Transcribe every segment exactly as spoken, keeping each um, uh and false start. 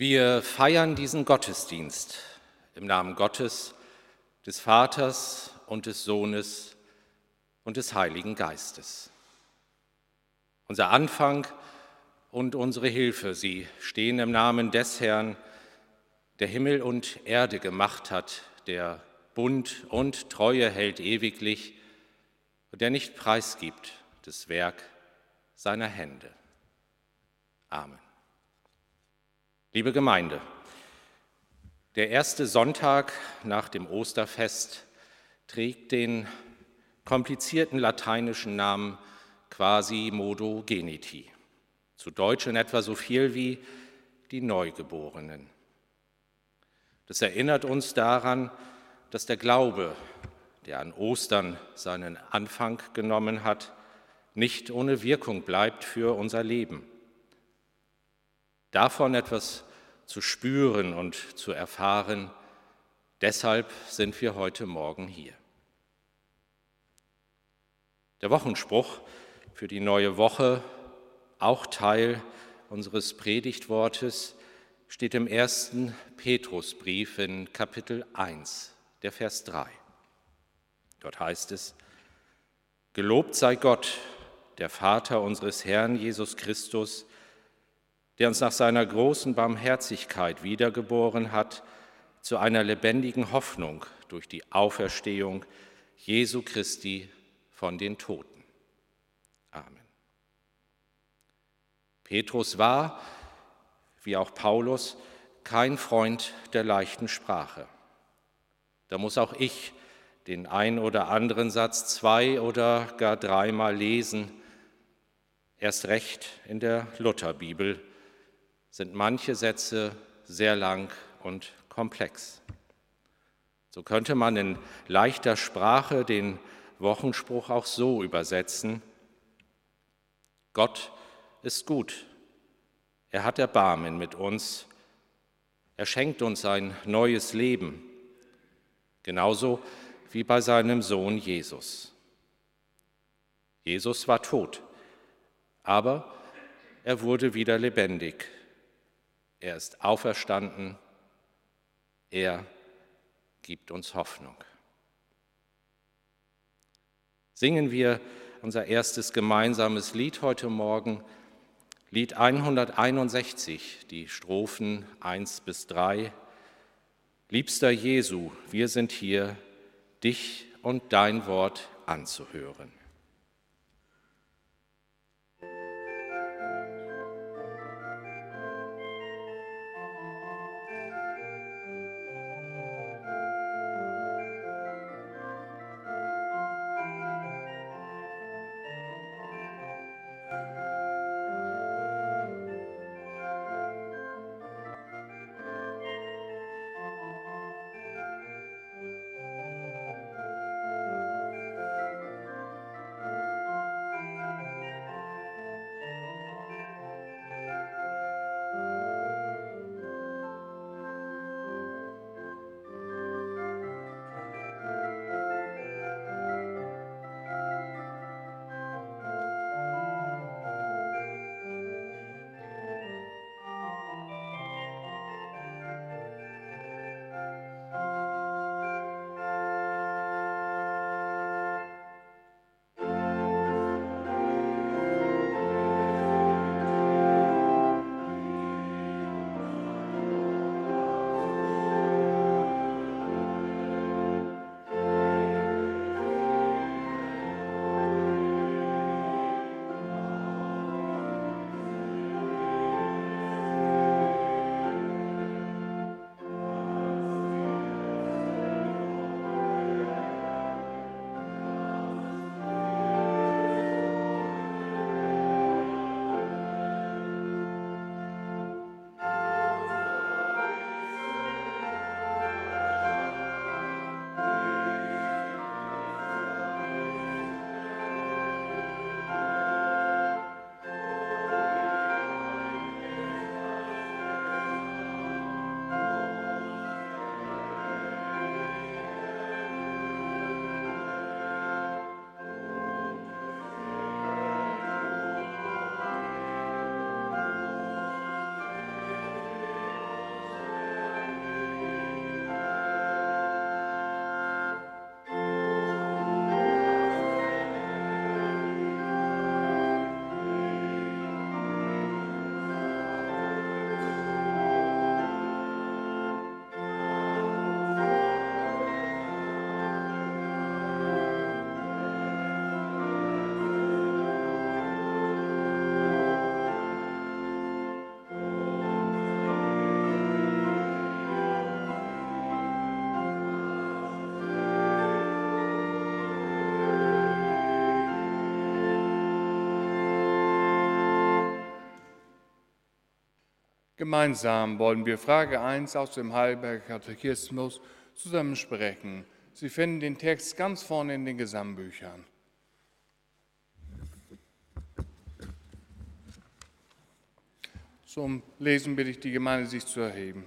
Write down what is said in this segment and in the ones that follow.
Wir feiern diesen Gottesdienst im Namen Gottes, des Vaters und des Sohnes und des Heiligen Geistes. Unser Anfang und unsere Hilfe, sie stehen im Namen des Herrn, der Himmel und Erde gemacht hat, der Bund und Treue hält ewiglich und der nicht preisgibt das Werk seiner Hände. Amen. Liebe Gemeinde, der erste Sonntag nach dem Osterfest trägt den komplizierten lateinischen Namen Quasimodo-Geniti, zu Deutsch in etwa so viel wie die Neugeborenen. Das erinnert uns daran, dass der Glaube, der an Ostern seinen Anfang genommen hat, nicht ohne Wirkung bleibt für unser Leben. Davon etwas zu spüren und zu erfahren, deshalb sind wir heute Morgen hier. Der Wochenspruch für die neue Woche, auch Teil unseres Predigtwortes, steht im ersten Petrusbrief in Kapitel eins, der Vers drei. Dort heißt es: Gelobt sei Gott, der Vater unseres Herrn Jesus Christus, der uns nach seiner großen Barmherzigkeit wiedergeboren hat zu einer lebendigen Hoffnung durch die Auferstehung Jesu Christi von den Toten. Amen. Petrus war, wie auch Paulus, kein Freund der leichten Sprache. Da muss auch ich den ein oder anderen Satz zwei oder gar dreimal lesen. Erst recht in der Lutherbibel sind manche Sätze sehr lang und komplex. So könnte man in leichter Sprache den Wochenspruch auch so übersetzen: Gott ist gut, er hat Erbarmen mit uns, er schenkt uns ein neues Leben, genauso wie bei seinem Sohn Jesus. Jesus war tot, aber er wurde wieder lebendig. Er ist auferstanden, er gibt uns Hoffnung. Singen wir unser erstes gemeinsames Lied heute Morgen, Lied hunderteinundsechzig, die Strophen eins bis drei. Liebster Jesu, wir sind hier, dich und dein Wort anzuhören. Gemeinsam wollen wir Frage eins aus dem Heidelberger Katechismus zusammen sprechen. Sie finden den Text ganz vorne in den Gesangbuchern. Zum Lesen bitte ich die Gemeinde, sich zu erheben.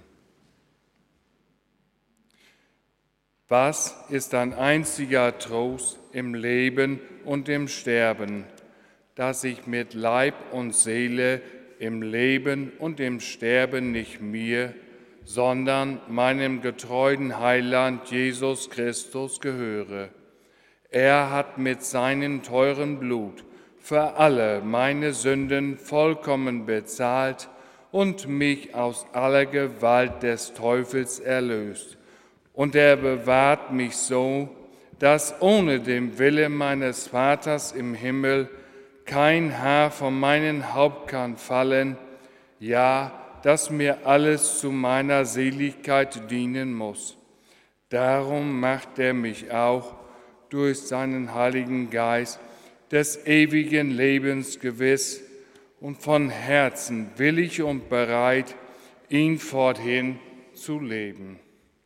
Was ist ein einziger Trost im Leben und im Sterben, dass ich mit Leib und Seele im Leben und im Sterben nicht mir, sondern meinem getreuen Heiland Jesus Christus gehöre. Er hat mit seinem teuren Blut für alle meine Sünden vollkommen bezahlt und mich aus aller Gewalt des Teufels erlöst. Und er bewahrt mich so, dass ohne den Wille meines Vaters im Himmel kein Haar von meinem Haupt kann fallen, ja, dass mir alles zu meiner Seligkeit dienen muss. Darum macht er mich auch durch seinen Heiligen Geist des ewigen Lebens gewiss und von Herzen willig und bereit, ihn forthin zu leben.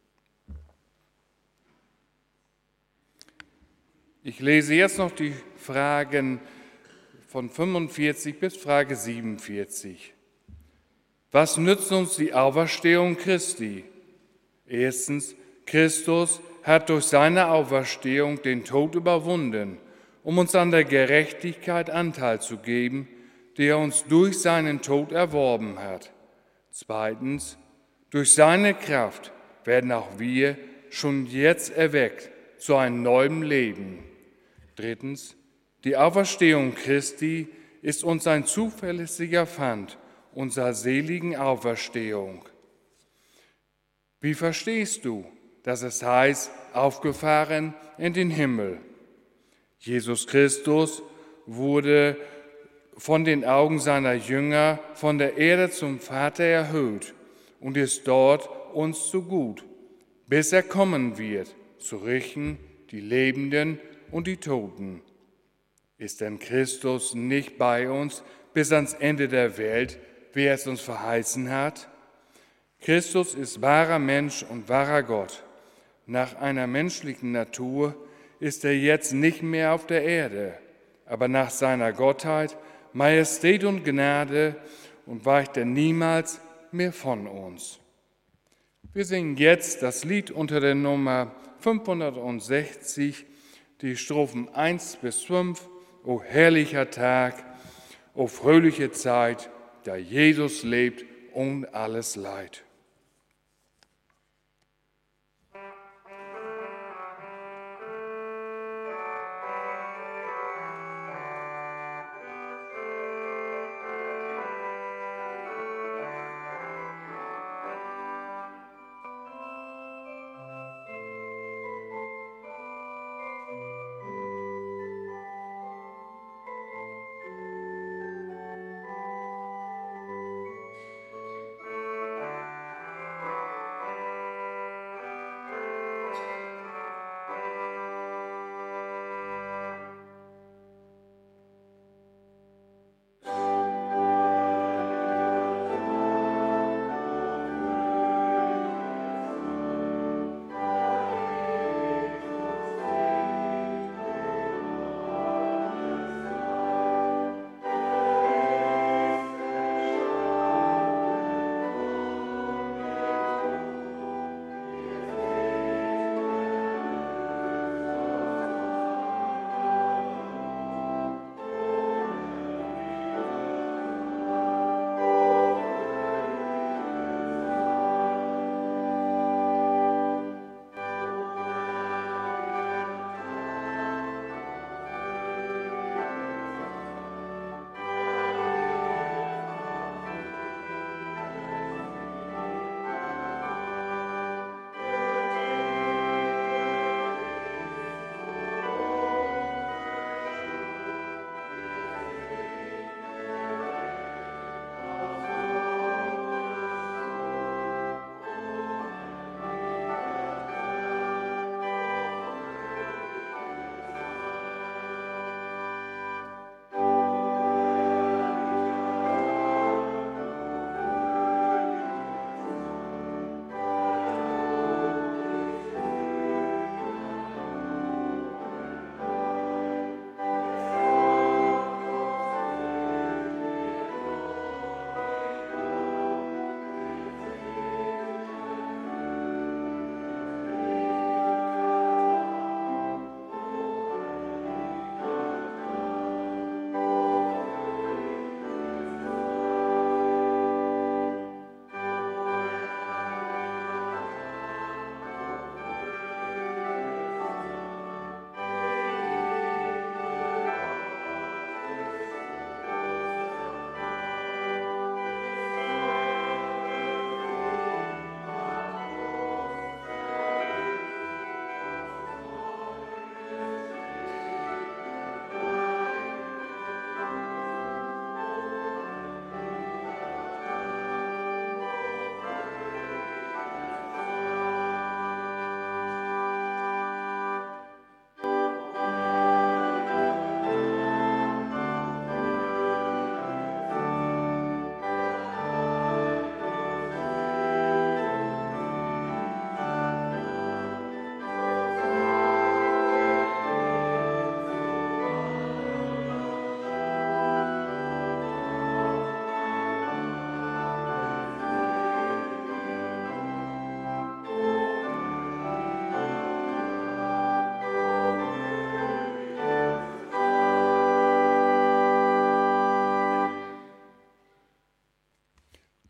Ich lese jetzt noch die Fragen von fünfundvierzig bis Frage siebenundvierzig. Was nützt uns die Auferstehung Christi? Erstens, Christus hat durch seine Auferstehung den Tod überwunden, um uns an der Gerechtigkeit Anteil zu geben, die er uns durch seinen Tod erworben hat. Zweitens, durch seine Kraft werden auch wir schon jetzt erweckt zu einem neuen Leben. Drittens, die Auferstehung Christi ist uns ein zuverlässiger Pfand unserer seligen Auferstehung. Wie verstehst du, dass es heißt, aufgefahren in den Himmel? Jesus Christus wurde von den Augen seiner Jünger von der Erde zum Vater erhöht und ist dort uns zu gut, bis er kommen wird, zu richten die Lebenden und die Toten. Ist denn Christus nicht bei uns bis ans Ende der Welt, wie er es uns verheißen hat? Christus ist wahrer Mensch und wahrer Gott. Nach einer menschlichen Natur ist er jetzt nicht mehr auf der Erde, aber nach seiner Gottheit, Majestät und Gnade und weicht er niemals mehr von uns. Wir singen jetzt das Lied unter der Nummer fünfhundertsechzig, die Strophen eins bis fünf. O herrlicher Tag, o fröhliche Zeit, da Jesus lebt und alles Leid.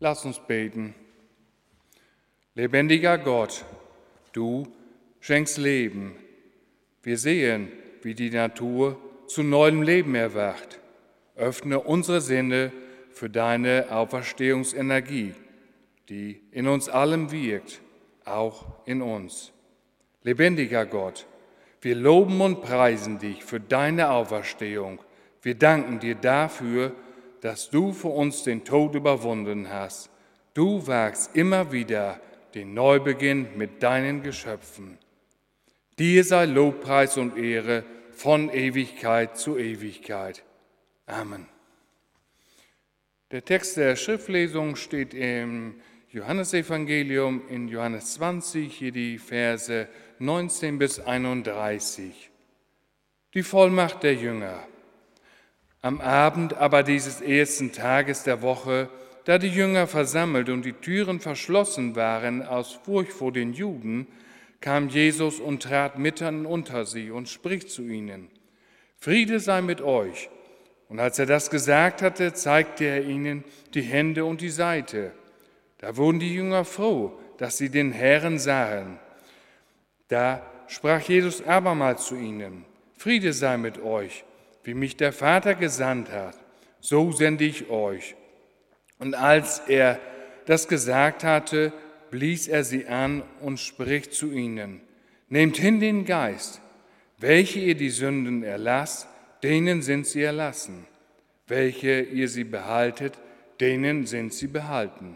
Lass uns beten. Lebendiger Gott, du schenkst Leben. Wir sehen, wie die Natur zu neuem Leben erwacht. Öffne unsere Sinne für deine Auferstehungsenergie, die in uns allem wirkt, auch in uns. Lebendiger Gott, wir loben und preisen dich für deine Auferstehung. Wir danken dir dafür, dass du für uns den Tod überwunden hast. Du wagst immer wieder den Neubeginn mit deinen Geschöpfen. Dir sei Lobpreis und Ehre von Ewigkeit zu Ewigkeit. Amen. Der Text der Schriftlesung steht im Johannesevangelium in Johannes zwanzig, hier die Verse neunzehn bis einunddreißig. Die Vollmacht der Jünger. Am Abend aber dieses ersten Tages der Woche, da die Jünger versammelt und die Türen verschlossen waren aus Furcht vor den Juden, kam Jesus und trat mitten unter sie und spricht zu ihnen: Friede sei mit euch. Und als er das gesagt hatte, zeigte er ihnen die Hände und die Seite. Da wurden die Jünger froh, dass sie den Herrn sahen. Da sprach Jesus abermals zu ihnen: Friede sei mit euch, wie mich der Vater gesandt hat, so sende ich euch. Und als er das gesagt hatte, blies er sie an und spricht zu ihnen: Nehmt hin den Geist, welche ihr die Sünden erlasst, denen sind sie erlassen. Welche ihr sie behaltet, denen sind sie behalten.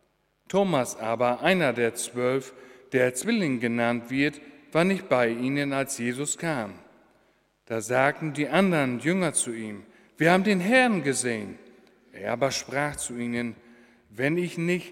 Thomas aber, einer der zwölf, der Zwilling genannt wird, war nicht bei ihnen, als Jesus kam. Da sagten die anderen Jünger zu ihm: Wir haben den Herrn gesehen. Er aber sprach zu ihnen: Wenn ich nicht,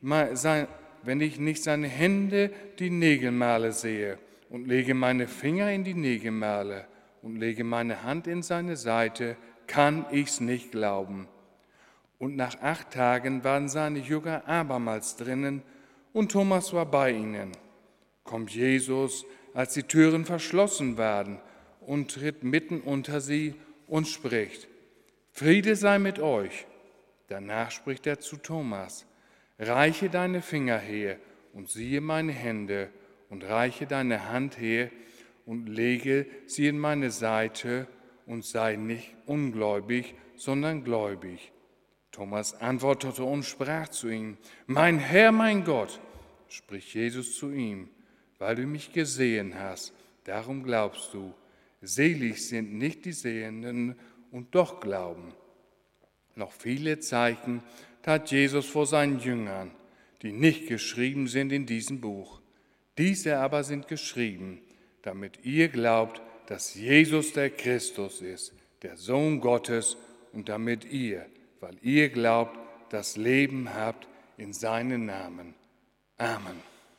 wenn ich nicht seine Hände die Nägelmale sehe und lege meine Finger in die Nägelmale und lege meine Hand in seine Seite, kann ich's nicht glauben. Und nach acht Tagen waren seine Jünger abermals drinnen und Thomas war bei ihnen. Kommt Jesus, als die Türen verschlossen waren, und tritt mitten unter sie und spricht: Friede sei mit euch. Danach spricht er zu Thomas: Reiche deine Finger her und siehe meine Hände und reiche deine Hand her und lege sie in meine Seite und sei nicht ungläubig, sondern gläubig. Thomas antwortete und sprach zu ihm: Mein Herr, mein Gott. Spricht Jesus zu ihm: Weil du mich gesehen hast, darum glaubst du. Selig sind nicht die Sehenden und doch glauben. Noch viele Zeichen tat Jesus vor seinen Jüngern, die nicht geschrieben sind in diesem Buch. Diese aber sind geschrieben, damit ihr glaubt, dass Jesus der Christus ist, der Sohn Gottes, und damit ihr, weil ihr glaubt, das Leben habt in seinen Namen. Amen.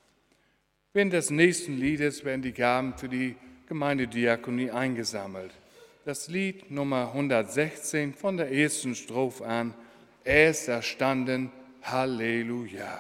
Während des nächsten Liedes werden die Gaben für die Gemeindediakonie eingesammelt. Das Lied Nummer hundertsechzehn von der ersten Strophe an: Er ist erstanden, Halleluja.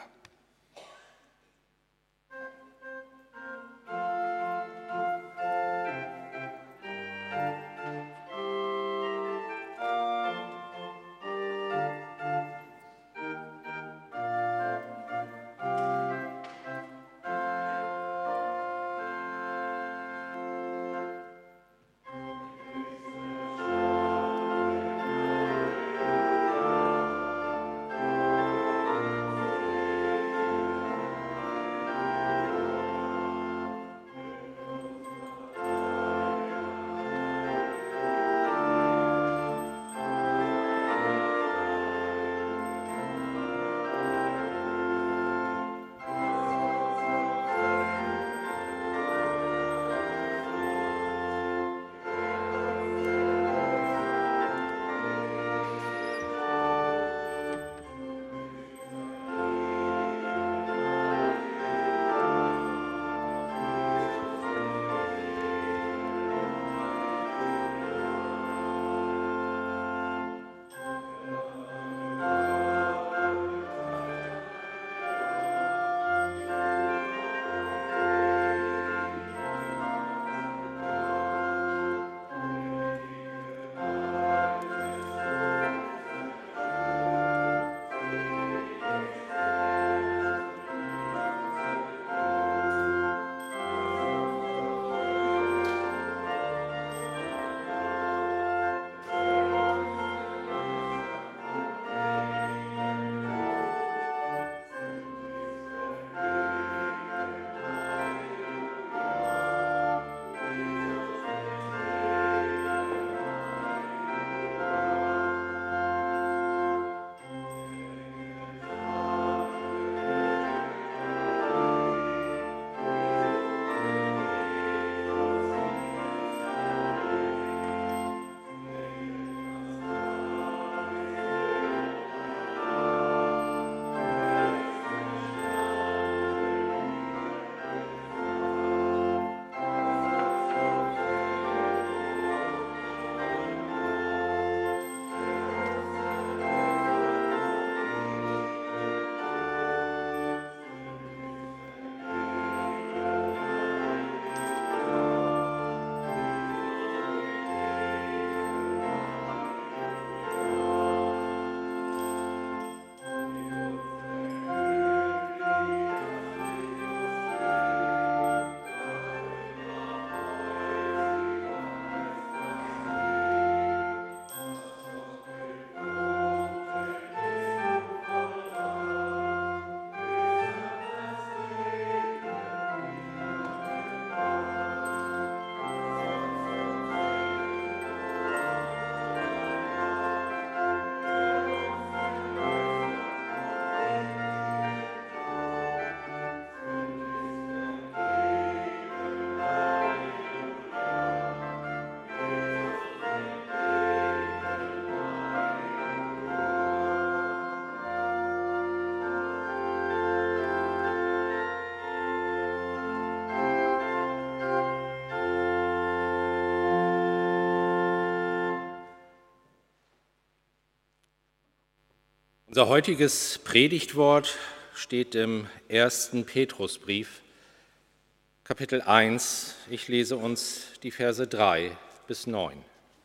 Unser heutiges Predigtwort steht im ersten Petrusbrief, Kapitel eins. Ich lese uns die Verse drei bis neun.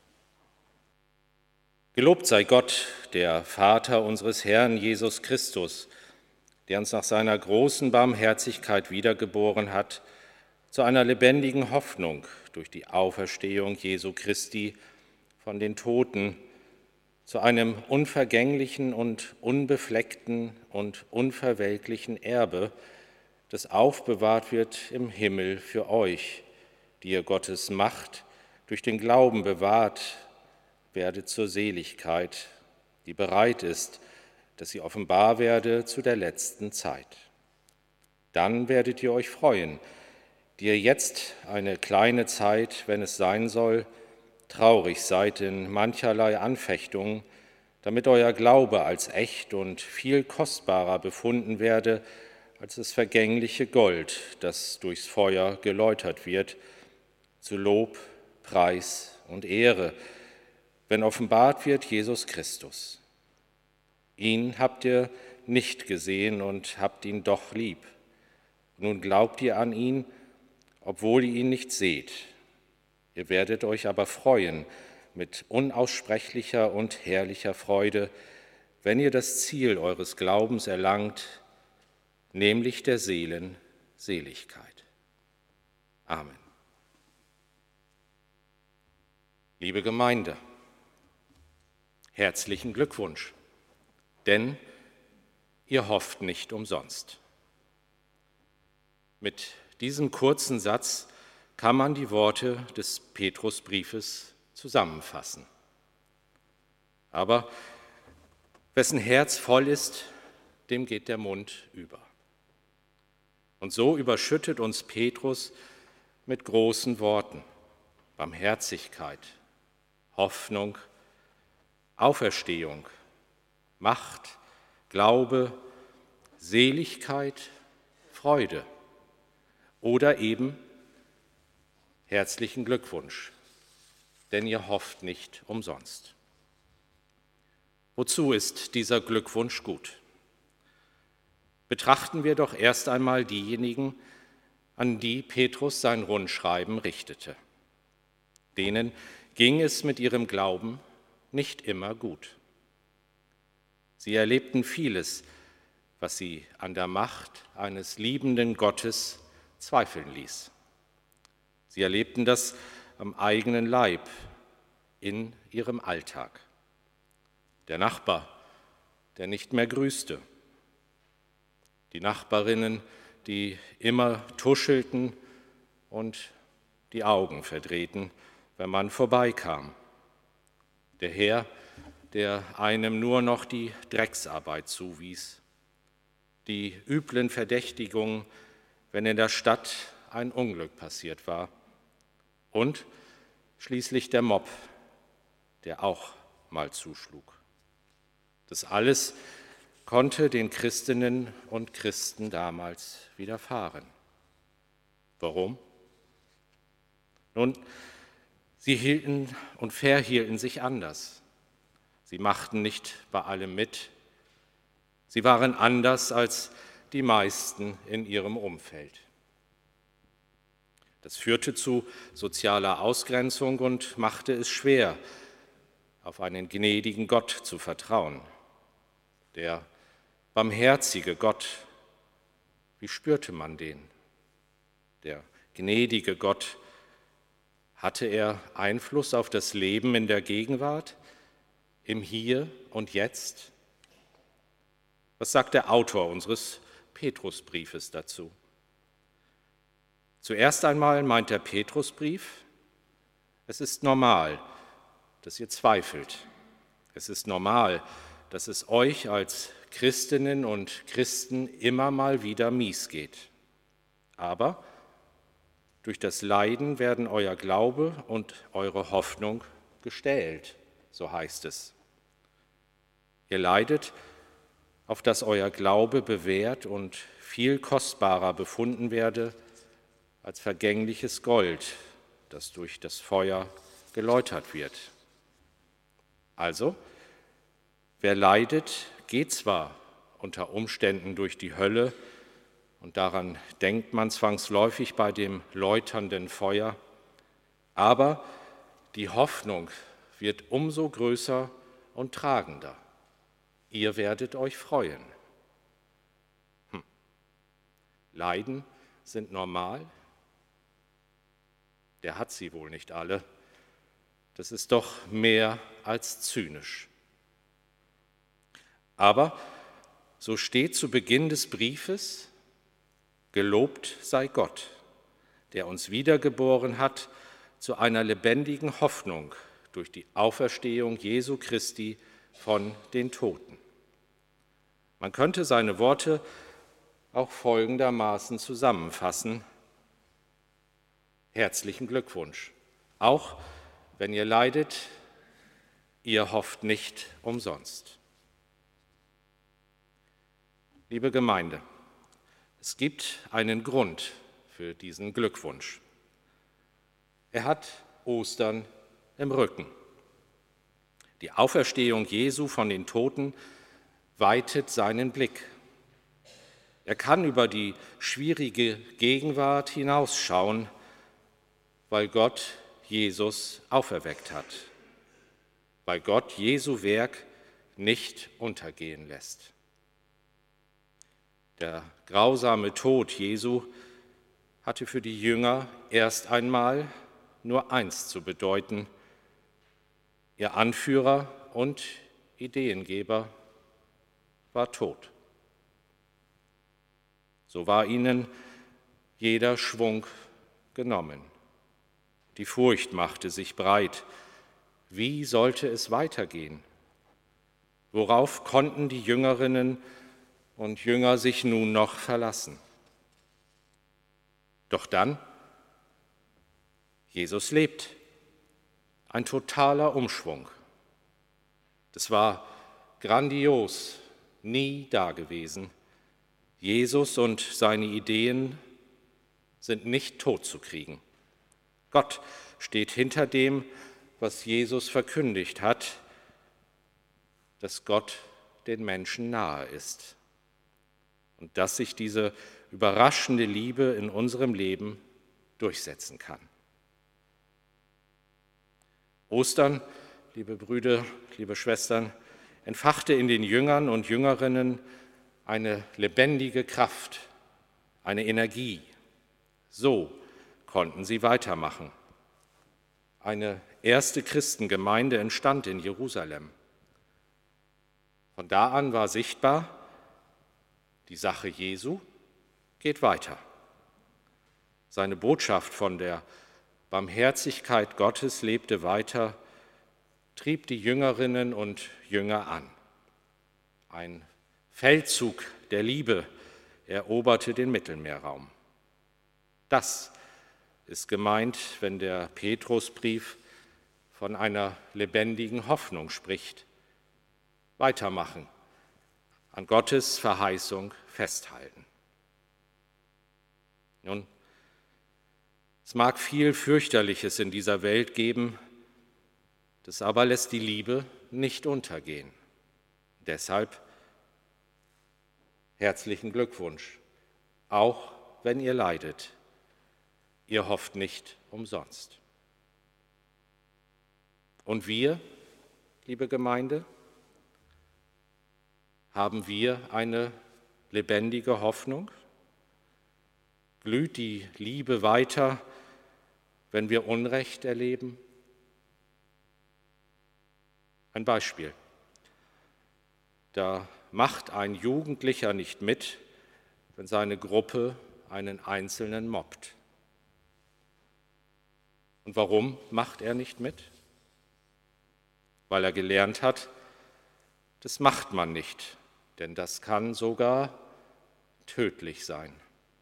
Gelobt sei Gott, der Vater unseres Herrn Jesus Christus, der uns nach seiner großen Barmherzigkeit wiedergeboren hat, zu einer lebendigen Hoffnung durch die Auferstehung Jesu Christi von den Toten, zu einem unvergänglichen und unbefleckten und unverwelklichen Erbe, das aufbewahrt wird im Himmel für euch, die ihr Gottes Macht durch den Glauben bewahrt, werdet zur Seligkeit, die bereit ist, dass sie offenbar werde zu der letzten Zeit. Dann werdet ihr euch freuen, die ihr jetzt eine kleine Zeit, wenn es sein soll, traurig seid in mancherlei Anfechtungen, damit euer Glaube als echt und viel kostbarer befunden werde als das vergängliche Gold, das durchs Feuer geläutert wird, zu Lob, Preis und Ehre, wenn offenbart wird Jesus Christus. Ihn habt ihr nicht gesehen und habt ihn doch lieb. Nun glaubt ihr an ihn, obwohl ihr ihn nicht seht. Ihr werdet euch aber freuen mit unaussprechlicher und herrlicher Freude, wenn ihr das Ziel eures Glaubens erlangt, nämlich der Seelen Seligkeit. Amen. Liebe Gemeinde, herzlichen Glückwunsch, denn ihr hofft nicht umsonst. Mit diesem kurzen Satz kann man die Worte des Petrusbriefes zusammenfassen. Aber wessen Herz voll ist, dem geht der Mund über. Und so überschüttet uns Petrus mit großen Worten: Barmherzigkeit, Hoffnung, Auferstehung, Macht, Glaube, Seligkeit, Freude oder eben herzlichen Glückwunsch, denn ihr hofft nicht umsonst. Wozu ist dieser Glückwunsch gut? Betrachten wir doch erst einmal diejenigen, an die Petrus sein Rundschreiben richtete. Denen ging es mit ihrem Glauben nicht immer gut. Sie erlebten vieles, was sie an der Macht eines liebenden Gottes zweifeln ließ. Sie erlebten das am eigenen Leib, in ihrem Alltag. Der Nachbar, der nicht mehr grüßte. Die Nachbarinnen, die immer tuschelten und die Augen verdrehten, wenn man vorbeikam. Der Herr, der einem nur noch die Drecksarbeit zuwies. Die üblen Verdächtigungen, wenn in der Stadt ein Unglück passiert war. Und schließlich der Mob, der auch mal zuschlug. Das alles konnte den Christinnen und Christen damals widerfahren. Warum? Nun, sie hielten und verhielten sich anders. Sie machten nicht bei allem mit. Sie waren anders als die meisten in ihrem Umfeld. Das führte zu sozialer Ausgrenzung und machte es schwer, auf einen gnädigen Gott zu vertrauen. Der barmherzige Gott, wie spürte man den? Der gnädige Gott, hatte er Einfluss auf das Leben in der Gegenwart, im Hier und Jetzt? Was sagt der Autor unseres Petrusbriefes dazu? Zuerst einmal meint der Petrusbrief, es ist normal, dass ihr zweifelt. Es ist normal, dass es euch als Christinnen und Christen immer mal wieder mies geht. Aber durch das Leiden werden euer Glaube und eure Hoffnung gestählt, so heißt es. Ihr leidet, auf dass euer Glaube bewährt und viel kostbarer befunden werde als vergängliches Gold, das durch das Feuer geläutert wird. Also, wer leidet, geht zwar unter Umständen durch die Hölle, und daran denkt man zwangsläufig bei dem läuternden Feuer, aber die Hoffnung wird umso größer und tragender. Ihr werdet euch freuen. Hm. Leiden sind normal? Der hat sie wohl nicht alle. Das ist doch mehr als zynisch. Aber so steht zu Beginn des Briefes: Gelobt sei Gott, der uns wiedergeboren hat zu einer lebendigen Hoffnung durch die Auferstehung Jesu Christi von den Toten. Man könnte seine Worte auch folgendermaßen zusammenfassen: Herzlichen Glückwunsch, auch wenn ihr leidet, ihr hofft nicht umsonst. Liebe Gemeinde, es gibt einen Grund für diesen Glückwunsch. Er hat Ostern im Rücken. Die Auferstehung Jesu von den Toten weitet seinen Blick. Er kann über die schwierige Gegenwart hinausschauen, weil Gott Jesus auferweckt hat, weil Gott Jesu Werk nicht untergehen lässt. Der grausame Tod Jesu hatte für die Jünger erst einmal nur eins zu bedeuten: Ihr Anführer und Ideengeber war tot. So war ihnen jeder Schwung genommen. Die Furcht machte sich breit. Wie sollte es weitergehen? Worauf konnten die Jüngerinnen und Jünger sich nun noch verlassen? Doch dann, Jesus lebt. Ein totaler Umschwung. Das war grandios, nie dagewesen. Jesus und seine Ideen sind nicht totzukriegen. Gott steht hinter dem, was Jesus verkündigt hat, dass Gott den Menschen nahe ist und dass sich diese überraschende Liebe in unserem Leben durchsetzen kann. Ostern, liebe Brüder, liebe Schwestern, entfachte in den Jüngern und Jüngerinnen eine lebendige Kraft, eine Energie. So konnten sie weitermachen. Eine erste Christengemeinde entstand in Jerusalem. Von da an war sichtbar, die Sache Jesu geht weiter. Seine Botschaft von der Barmherzigkeit Gottes lebte weiter, trieb die Jüngerinnen und Jünger an. Ein Feldzug der Liebe eroberte den Mittelmeerraum. Das ist gemeint, wenn der Petrusbrief von einer lebendigen Hoffnung spricht. Weitermachen, an Gottes Verheißung festhalten. Nun, es mag viel Fürchterliches in dieser Welt geben, das aber lässt die Liebe nicht untergehen. Deshalb herzlichen Glückwunsch, auch wenn ihr leidet. Ihr hofft nicht umsonst. Und wir, liebe Gemeinde, haben wir eine lebendige Hoffnung? Glüht die Liebe weiter, wenn wir Unrecht erleben? Ein Beispiel. Da macht ein Jugendlicher nicht mit, wenn seine Gruppe einen Einzelnen mobbt. Und warum macht er nicht mit? Weil er gelernt hat, das macht man nicht, denn das kann sogar tödlich sein.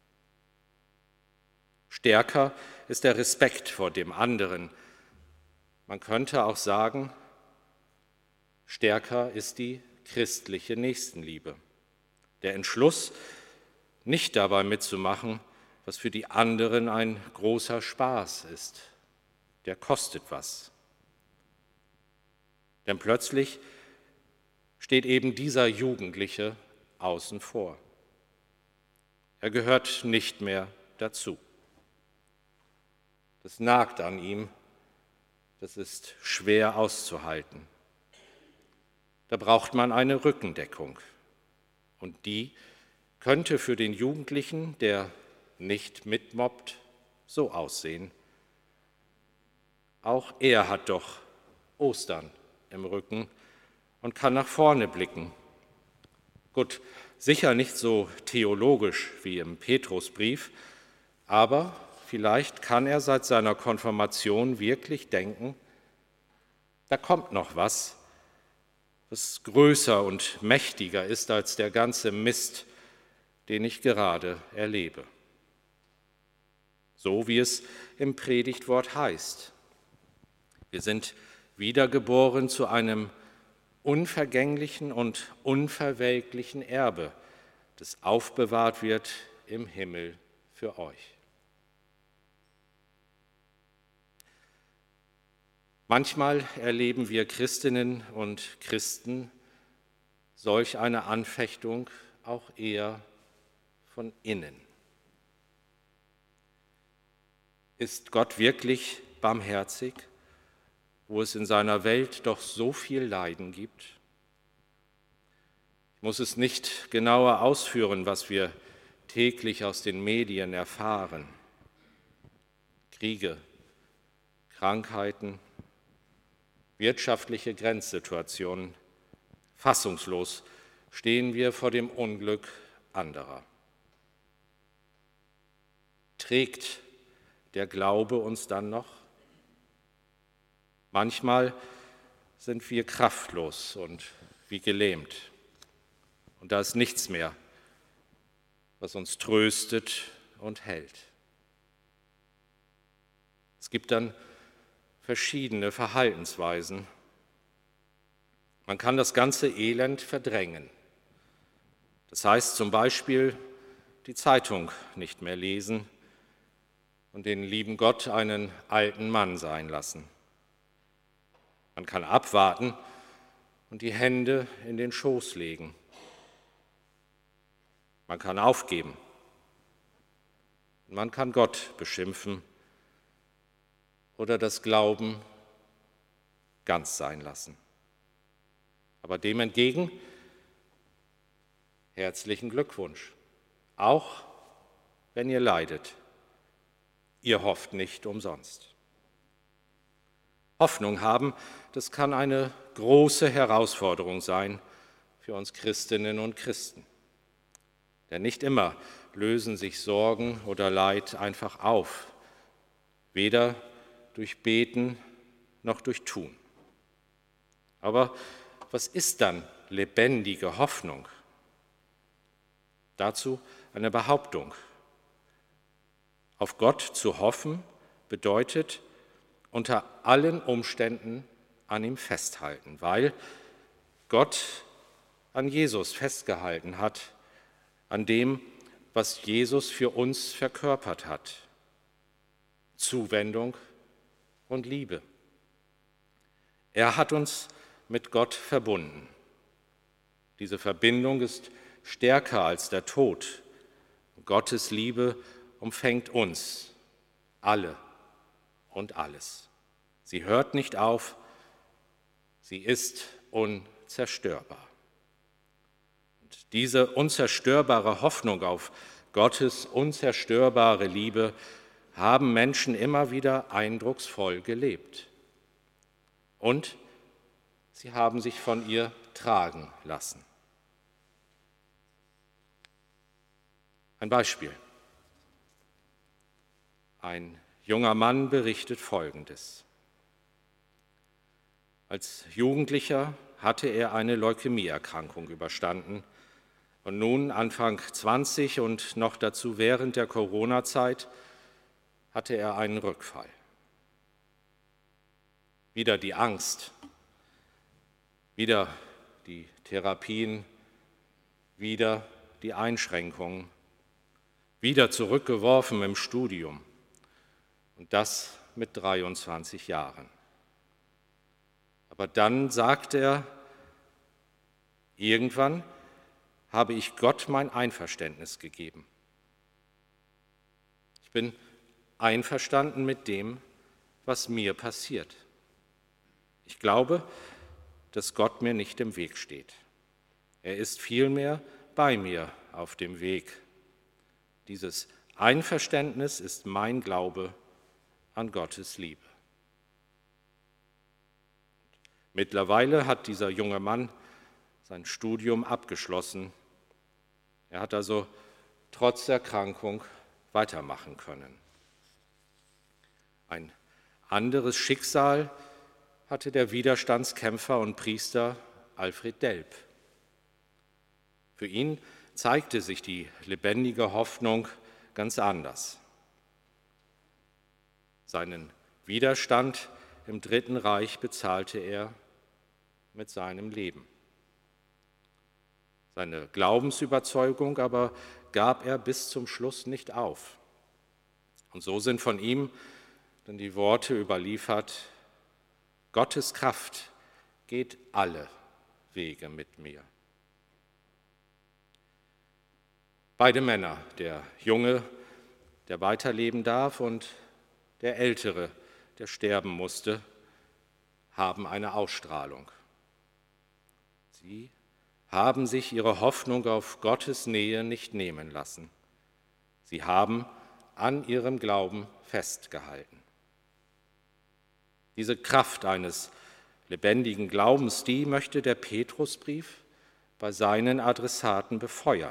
Stärker ist der Respekt vor dem anderen. Man könnte auch sagen, stärker ist die christliche Nächstenliebe. Der Entschluss, nicht dabei mitzumachen, was für die anderen ein großer Spaß ist. Der kostet was. Denn plötzlich steht eben dieser Jugendliche außen vor. Er gehört nicht mehr dazu. Das nagt an ihm, das ist schwer auszuhalten. Da braucht man eine Rückendeckung. Und die könnte für den Jugendlichen, der nicht mitmobbt, so aussehen. Auch er hat doch Ostern im Rücken und kann nach vorne blicken. Gut, sicher nicht so theologisch wie im Petrusbrief, aber vielleicht kann er seit seiner Konfirmation wirklich denken, da kommt noch was, was größer und mächtiger ist als der ganze Mist, den ich gerade erlebe. So wie es im Predigtwort heißt. Wir sind wiedergeboren zu einem unvergänglichen und unverwelklichen Erbe, das aufbewahrt wird im Himmel für euch. Manchmal erleben wir Christinnen und Christen solch eine Anfechtung auch eher von innen. Ist Gott wirklich barmherzig, wo es in seiner Welt doch so viel Leiden gibt? Ich muss es nicht genauer ausführen, was wir täglich aus den Medien erfahren. Kriege, Krankheiten, wirtschaftliche Grenzsituationen. Fassungslos stehen wir vor dem Unglück anderer. Trägt der Glaube uns dann noch? Manchmal sind wir kraftlos und wie gelähmt. Und da ist nichts mehr, was uns tröstet und hält. Es gibt dann verschiedene Verhaltensweisen. Man kann das ganze Elend verdrängen. Das heißt zum Beispiel, die Zeitung nicht mehr lesen und den lieben Gott einen alten Mann sein lassen. Man kann abwarten und die Hände in den Schoß legen. Man kann aufgeben. Man kann Gott beschimpfen oder das Glauben ganz sein lassen. Aber dem entgegen herzlichen Glückwunsch, auch wenn ihr leidet. Ihr hofft nicht umsonst. Hoffnung haben, das kann eine große Herausforderung sein für uns Christinnen und Christen. Denn nicht immer lösen sich Sorgen oder Leid einfach auf, weder durch Beten noch durch Tun. Aber was ist dann lebendige Hoffnung? Dazu eine Behauptung. Auf Gott zu hoffen bedeutet unter allen Umständen an ihm festhalten, weil Gott an Jesus festgehalten hat, an dem, was Jesus für uns verkörpert hat. Zuwendung und Liebe. Er hat uns mit Gott verbunden. Diese Verbindung ist stärker als der Tod. Gottes Liebe umfängt uns, alle und alles. Sie hört nicht auf, sie ist unzerstörbar. Und diese unzerstörbare Hoffnung auf Gottes unzerstörbare Liebe haben Menschen immer wieder eindrucksvoll gelebt. Und sie haben sich von ihr tragen lassen. Ein Beispiel. Ein junger Mann berichtet Folgendes. Als Jugendlicher hatte er eine Leukämieerkrankung überstanden und nun Anfang zwanzig und noch dazu während der Corona-Zeit hatte er einen Rückfall. Wieder die Angst, wieder die Therapien, wieder die Einschränkungen, wieder zurückgeworfen im Studium und das mit dreiundzwanzig Jahren. Aber dann sagt er, Irgendwann habe ich Gott mein Einverständnis gegeben. Ich bin einverstanden mit dem, was mir passiert. Ich glaube, dass Gott mir nicht im Weg steht. Er ist vielmehr bei mir auf dem Weg. Dieses Einverständnis ist mein Glaube an Gottes Liebe. Mittlerweile hat dieser junge Mann sein Studium abgeschlossen. Er hat also trotz der Erkrankung weitermachen können. Ein anderes Schicksal hatte der Widerstandskämpfer und Priester Alfred Delp. Für ihn zeigte sich die lebendige Hoffnung ganz anders. Seinen Widerstand im Dritten Reich bezahlte er mit seinem Leben. Seine Glaubensüberzeugung aber gab er bis zum Schluss nicht auf. Und so sind von ihm dann die Worte überliefert: Gottes Kraft geht alle Wege mit mir. Beide Männer, der Junge, der weiterleben darf, und der Ältere, der sterben musste, haben eine Ausstrahlung. Sie haben sich ihre Hoffnung auf Gottes Nähe nicht nehmen lassen. Sie haben an ihrem Glauben festgehalten. Diese Kraft eines lebendigen Glaubens, die möchte der Petrusbrief bei seinen Adressaten befeuern.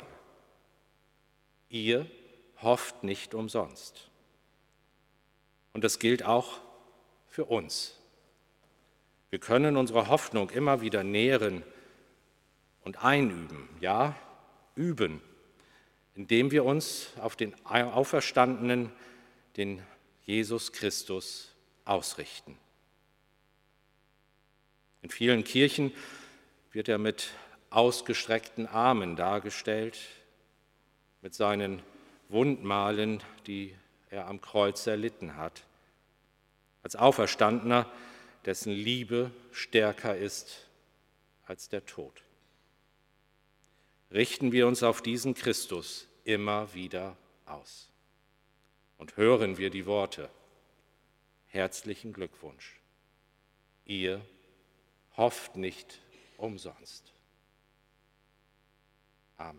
Ihr hofft nicht umsonst. Und das gilt auch für uns. Wir können unsere Hoffnung immer wieder nähren und einüben, ja, üben, indem wir uns auf den Auferstandenen, den Jesus Christus, ausrichten. In vielen Kirchen wird er mit ausgestreckten Armen dargestellt, mit seinen Wundmalen, die er am Kreuz erlitten hat, als Auferstandener, dessen Liebe stärker ist als der Tod. Richten wir uns auf diesen Christus immer wieder aus und hören wir die Worte: Herzlichen Glückwunsch, ihr hofft nicht umsonst. Amen.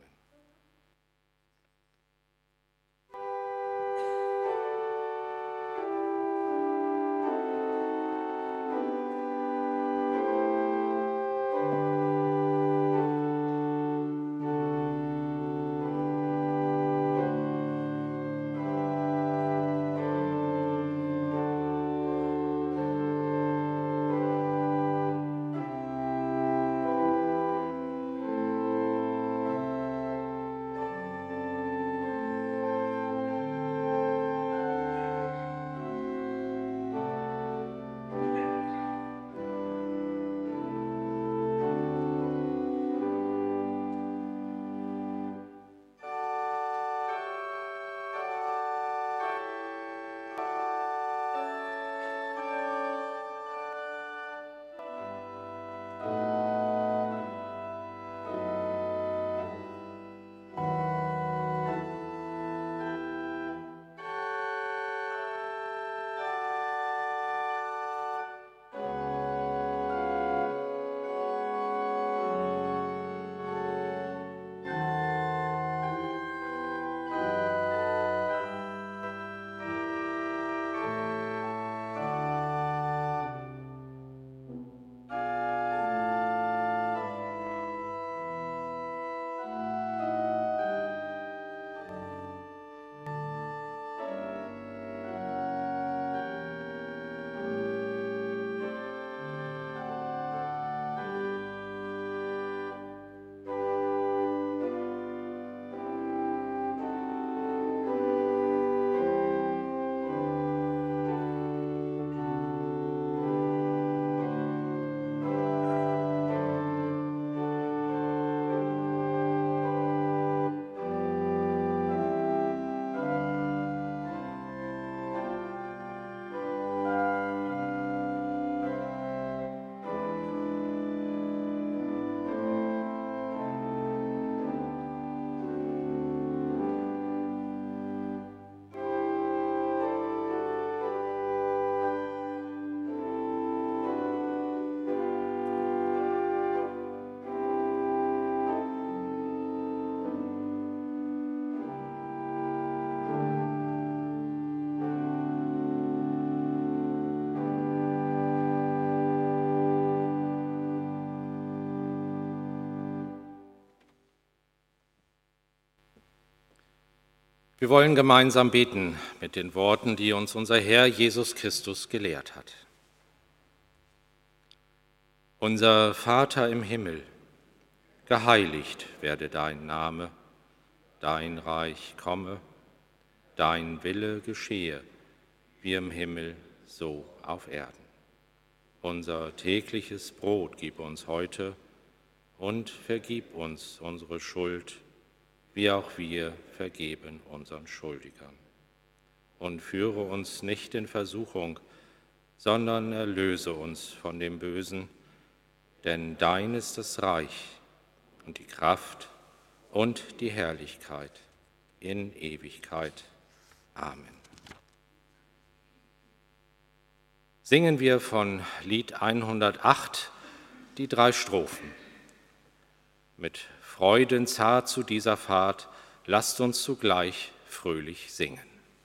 Wir wollen gemeinsam beten mit den Worten, die uns unser Herr Jesus Christus gelehrt hat. Unser Vater im Himmel, geheiligt werde dein Name, dein Reich komme, dein Wille geschehe, wie im Himmel, so auf Erden. Unser tägliches Brot gib uns heute und vergib uns unsere Schuld, wie auch wir vergeben unseren Schuldigern. Und führe uns nicht in Versuchung, sondern erlöse uns von dem Bösen, denn dein ist das Reich und die Kraft und die Herrlichkeit in Ewigkeit. Amen. Singen wir von Lied hundertacht die drei Strophen. Mit Freuden zart zu dieser Fahrt, lasst uns zugleich fröhlich singen.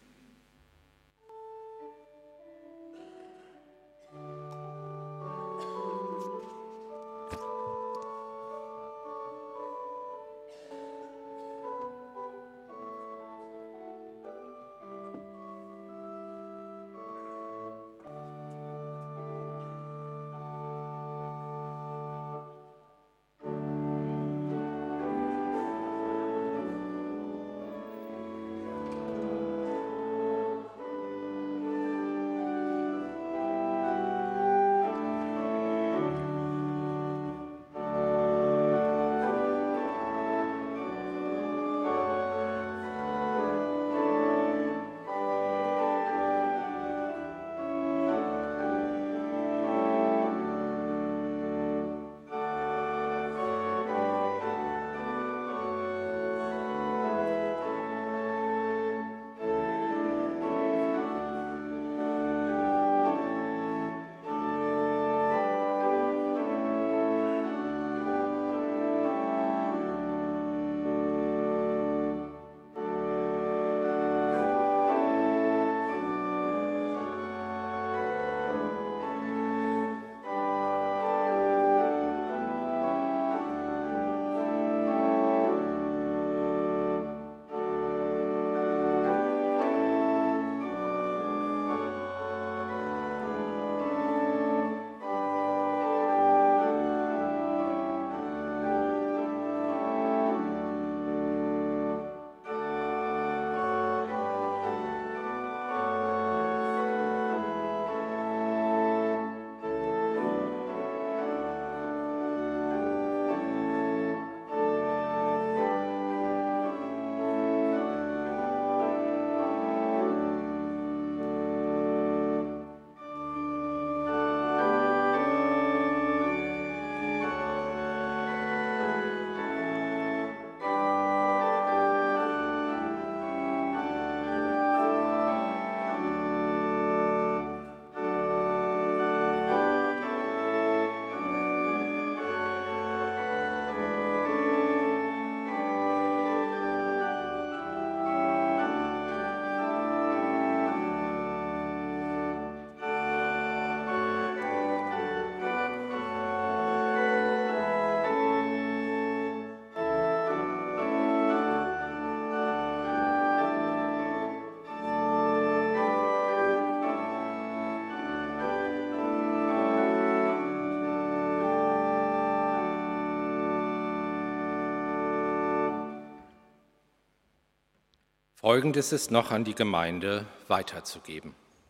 Folgendes ist noch an die Gemeinde weiterzugeben.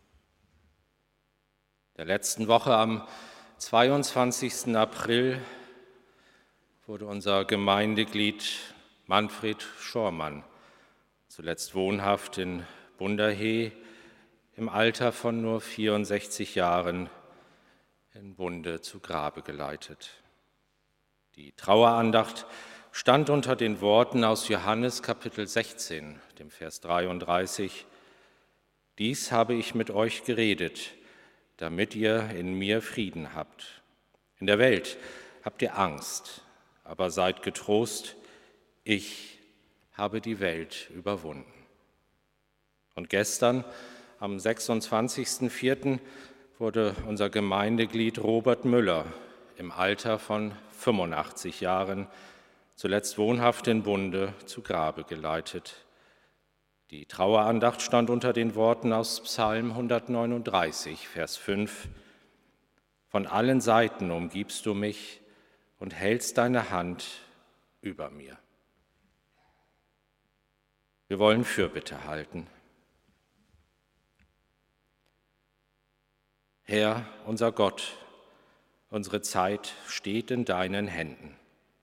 In der letzten Woche am zweiundzwanzigsten April wurde unser Gemeindeglied Manfred Schormann, zuletzt wohnhaft in Bunderhee, im Alter von nur vierundsechzig Jahren in Bunde zu Grabe geleitet. Die Trauerandacht stand unter den Worten aus Johannes Kapitel sechzehn, dem Vers dreiunddreißig: Dies habe ich mit euch geredet, damit ihr in mir Frieden habt. In der Welt habt ihr Angst, aber seid getrost, ich habe die Welt überwunden. Und gestern, am sechsundzwanzigsten vierten wurde unser Gemeindeglied Robert Müller im Alter von fünfundachtzig Jahren, zuletzt wohnhaft in Bunde, zu Grabe geleitet. Die Trauerandacht stand unter den Worten aus Psalm hundertneununddreißig, Vers fünf. Von allen Seiten umgibst du mich und hältst deine Hand über mir. Wir wollen Fürbitte halten. Herr, unser Gott, unsere Zeit steht in deinen Händen.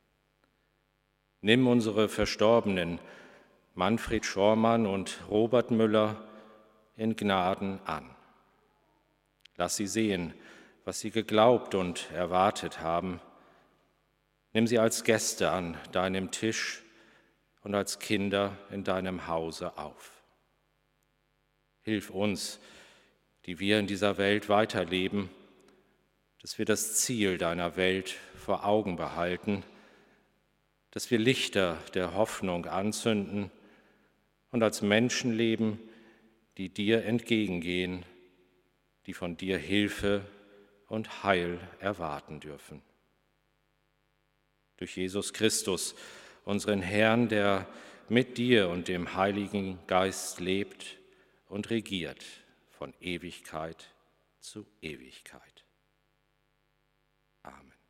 Nimm unsere Verstorbenen, Manfred Schormann und Robert Müller, in Gnaden an. Lass sie sehen, was sie geglaubt und erwartet haben. Nimm sie als Gäste an deinem Tisch und als Kinder in deinem Hause auf. Hilf uns, die wir in dieser Welt weiterleben, dass wir das Ziel deiner Welt vor Augen behalten, dass wir Lichter der Hoffnung anzünden und als Menschen leben, die dir entgegengehen, die von dir Hilfe und Heil erwarten dürfen. Durch Jesus Christus, unseren Herrn, der mit dir und dem Heiligen Geist lebt und regiert von Ewigkeit zu Ewigkeit. Amen.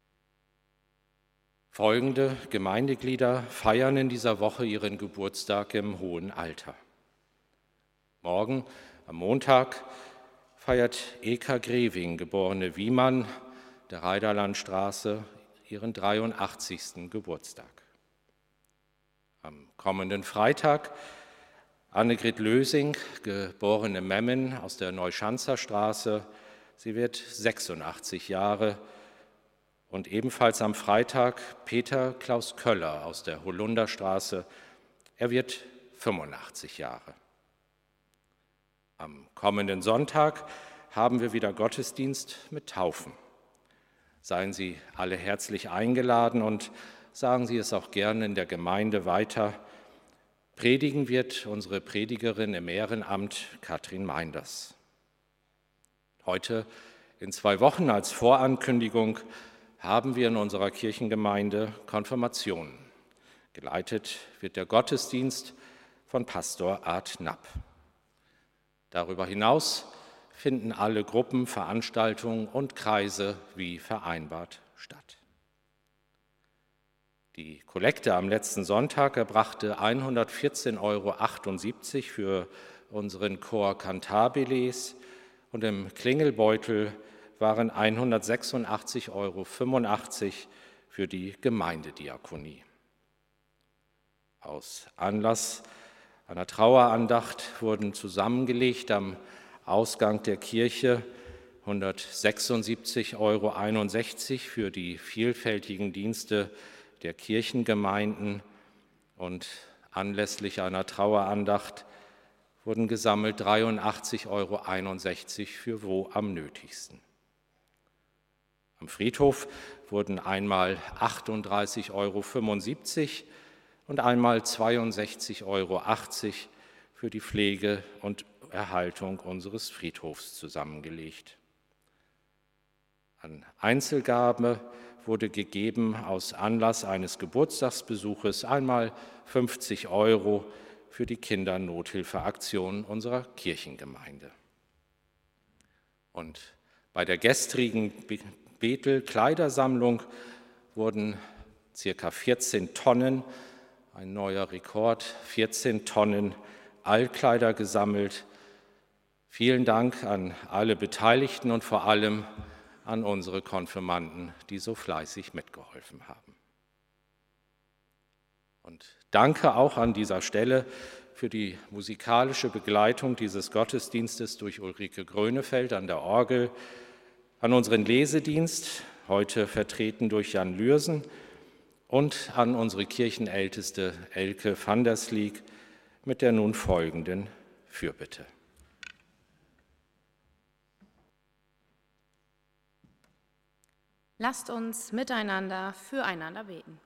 Folgende Gemeindeglieder feiern in dieser Woche ihren Geburtstag im hohen Alter. Morgen, am Montag, feiert Eka Greving, geborene Wiemann, der Reiderlandstraße, ihren dreiundachtzigsten Geburtstag. Am kommenden Freitag Annegret Lösing, geborene Memmen aus der Neuschanzer Straße, sie wird sechsundachtzig Jahre. Und ebenfalls am Freitag Peter Klaus Köller aus der Holunderstraße, er wird fünfundachtzig Jahre. Am kommenden Sonntag haben wir wieder Gottesdienst mit Taufen. Seien Sie alle herzlich eingeladen und sagen Sie es auch gerne in der Gemeinde weiter. Predigen wird unsere Predigerin im Ehrenamt Katrin Meinders. Heute in zwei Wochen als Vorankündigung haben wir in unserer Kirchengemeinde Konfirmationen. Geleitet wird der Gottesdienst von Pastor Art Knapp. Darüber hinaus finden alle Gruppen, Veranstaltungen und Kreise wie vereinbart statt. Die Kollekte am letzten Sonntag erbrachte hundertvierzehn Euro achtundsiebzig für unseren Chor Cantabiles und im Klingelbeutel waren hundertsechsundachtzig Euro fünfundachtzig für die Gemeindediakonie. Aus Anlass einer Trauerandacht wurden zusammengelegt am Ausgang der Kirche hundertsechsundsiebzig Euro einundsechzig für die vielfältigen Dienste der Kirchengemeinden und anlässlich einer Trauerandacht wurden gesammelt dreiundachtzig Euro einundsechzig für wo am nötigsten. Am Friedhof wurden einmal achtunddreißig Euro fünfundsiebzig und einmal zweiundsechzig Euro achtzig für die Pflege und Erhaltung unseres Friedhofs zusammengelegt. An Einzelgabe wurde gegeben aus Anlass eines Geburtstagsbesuches einmal fünfzig Euro für die Kindernothilfeaktion unserer Kirchengemeinde. Und bei der gestrigen Bethel-Kleidersammlung wurden circa vierzehn Tonnen, ein neuer Rekord, vierzehn Tonnen Altkleider gesammelt. Vielen Dank an alle Beteiligten und vor allem an unsere Konfirmanden, die so fleißig mitgeholfen haben. Und danke auch an dieser Stelle für die musikalische Begleitung dieses Gottesdienstes durch Ulrike Grönefeld an der Orgel, an unseren Lesedienst, heute vertreten durch Jan Lürsen, und an unsere Kirchenälteste Elke van der Sliek mit der nun folgenden Fürbitte. Lasst uns miteinander füreinander beten.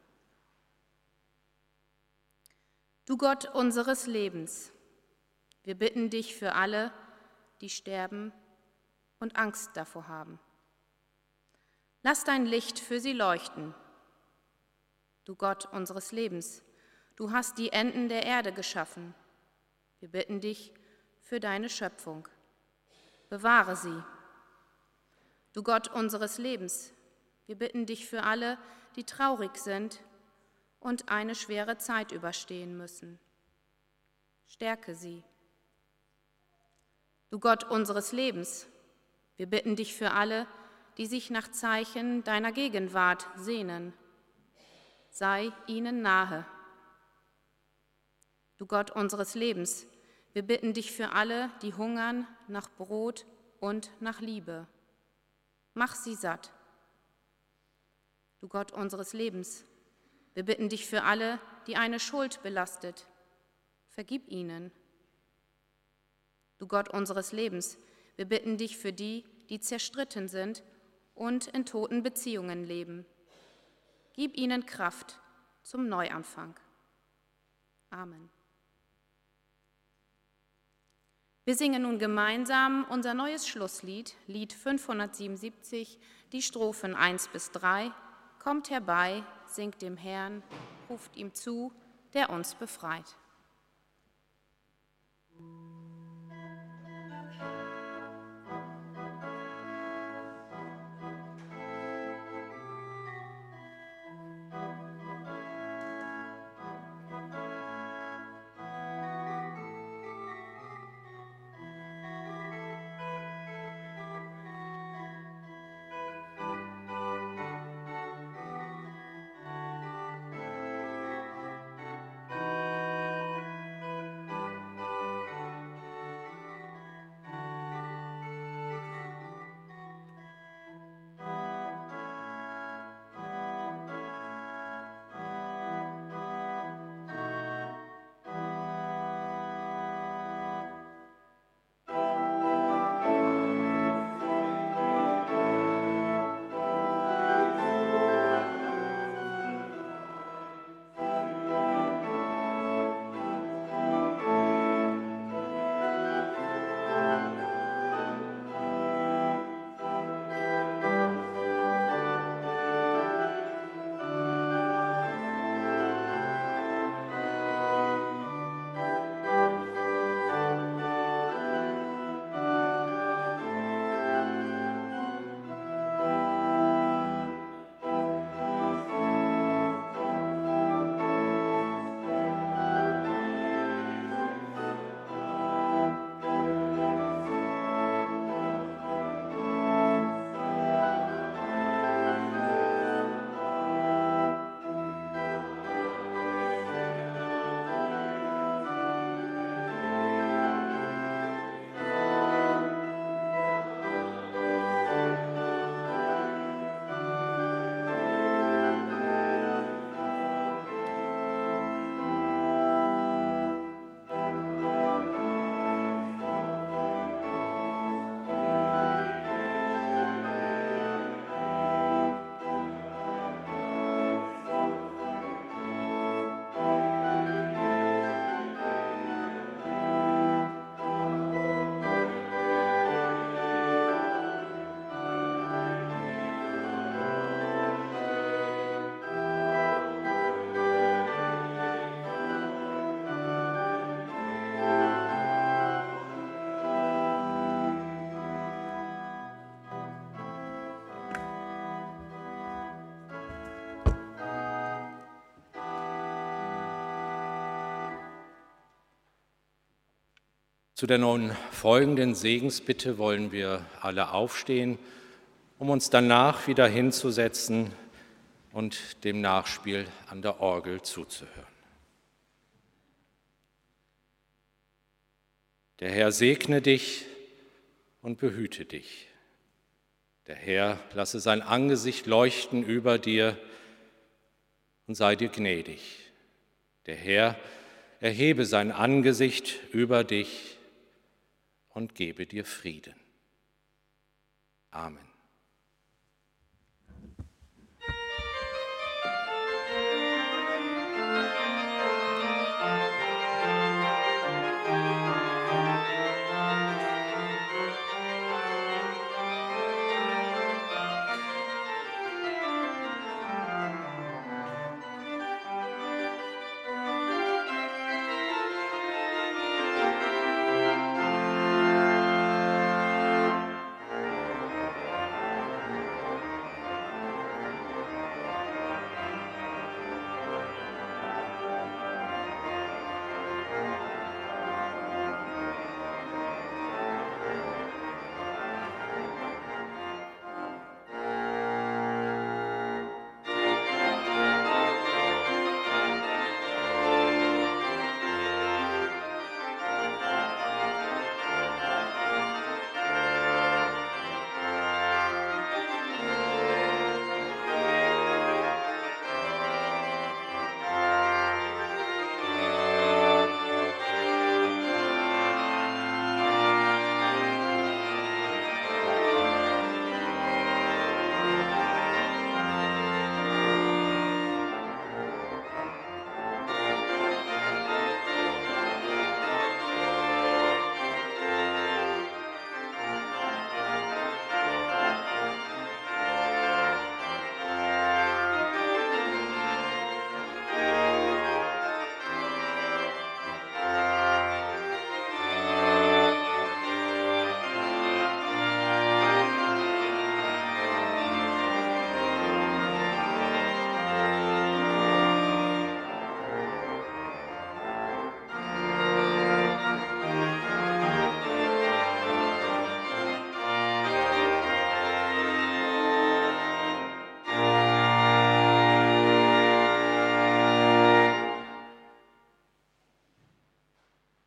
Du Gott unseres Lebens, wir bitten dich für alle, die sterben und Angst davor haben. Lass dein Licht für sie leuchten. Du Gott unseres Lebens, du hast die Enden der Erde geschaffen. wir bitten dich für deine Schöpfung. Bewahre sie. Du Gott unseres Lebens, wir bitten dich für alle, die traurig sind und eine schwere Zeit überstehen müssen. Stärke sie. Du Gott unseres Lebens, wir bitten dich für alle, die sich nach Zeichen deiner Gegenwart sehnen. Sei ihnen nahe. Du Gott unseres Lebens, wir bitten dich für alle, die hungern nach Brot und nach Liebe. Mach sie satt. Du Gott unseres Lebens, wir bitten dich für alle, die eine Schuld belastet. Vergib ihnen. Du Gott unseres Lebens, wir bitten dich für die, die zerstritten sind und in toten Beziehungen leben. Gib ihnen Kraft zum Neuanfang. Amen. Wir singen nun gemeinsam unser neues Schlusslied, Lied fünfhundertsiebenundsiebzig, die Strophen eins bis drei. Kommt herbei, singt dem Herrn, ruft ihm zu, der uns befreit. Zu der nun folgenden Segensbitte wollen wir alle aufstehen, um uns danach wieder hinzusetzen und dem Nachspiel an der Orgel zuzuhören. Der Herr segne dich und behüte dich. Der Herr lasse sein Angesicht leuchten über dir und sei dir gnädig. Der Herr erhebe sein Angesicht über dich und gebe dir Frieden. Amen.